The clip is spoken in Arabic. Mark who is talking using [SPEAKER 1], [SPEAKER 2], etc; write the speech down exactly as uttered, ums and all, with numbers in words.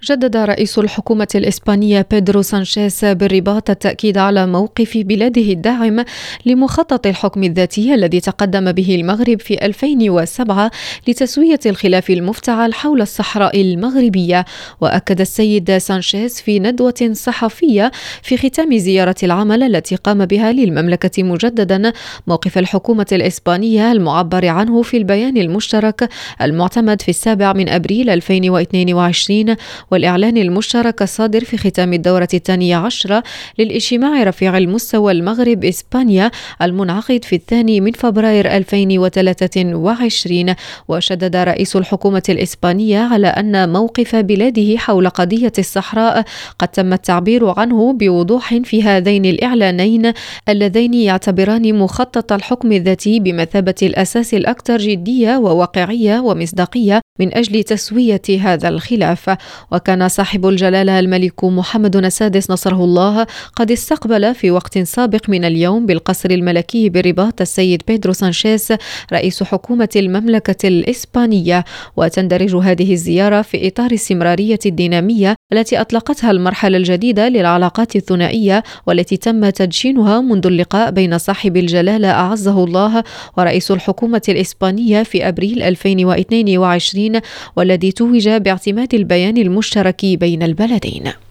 [SPEAKER 1] جدد رئيس الحكومة الإسبانية بيدرو سانشيز بالرباط التأكيد على موقف بلاده الداعم لمخطط الحكم الذاتي الذي تقدم به المغرب في ألفين وسبعة لتسوية الخلاف المفتعل حول الصحراء المغربية. وأكد السيد سانشيز في ندوة صحفية في ختام زيارة العمل التي قام بها للمملكة مجددا موقف الحكومة الإسبانية المعبر عنه في البيان المشترك المعتمد في السابع من أبريل ألفين واثنين وعشرين، والإعلان المشترك الصادر في ختام الدورة الثانية عشرة للاجتماع رفيع المستوى المغرب إسبانيا المنعقد في الثاني من فبراير ألفين وثلاثة وعشرين. وشدد رئيس الحكومة الإسبانية على أن موقف بلاده حول قضية الصحراء قد تم التعبير عنه بوضوح في هذين الإعلانين اللذين يعتبران مخطط الحكم الذاتي بمثابة الأساس الأكثر جدية وواقعية ومصداقية من أجل تسوية هذا الخلاف. وكان صاحب الجلالة الملك محمد السادس نصره الله قد استقبل في وقت سابق من اليوم بالقصر الملكي بالرباط السيد بيدرو سانشيز رئيس حكومة المملكة الإسبانية. وتندرج هذه الزيارة في إطار استمرارية الدينامية التي أطلقتها المرحلة الجديدة للعلاقات الثنائية والتي تم تدشينها منذ اللقاء بين صاحب الجلالة أعزه الله ورئيس الحكومة الإسبانية في أبريل ألفين واثنين وعشرين، والذي توج باعتماد البيان المشترك بين البلدين.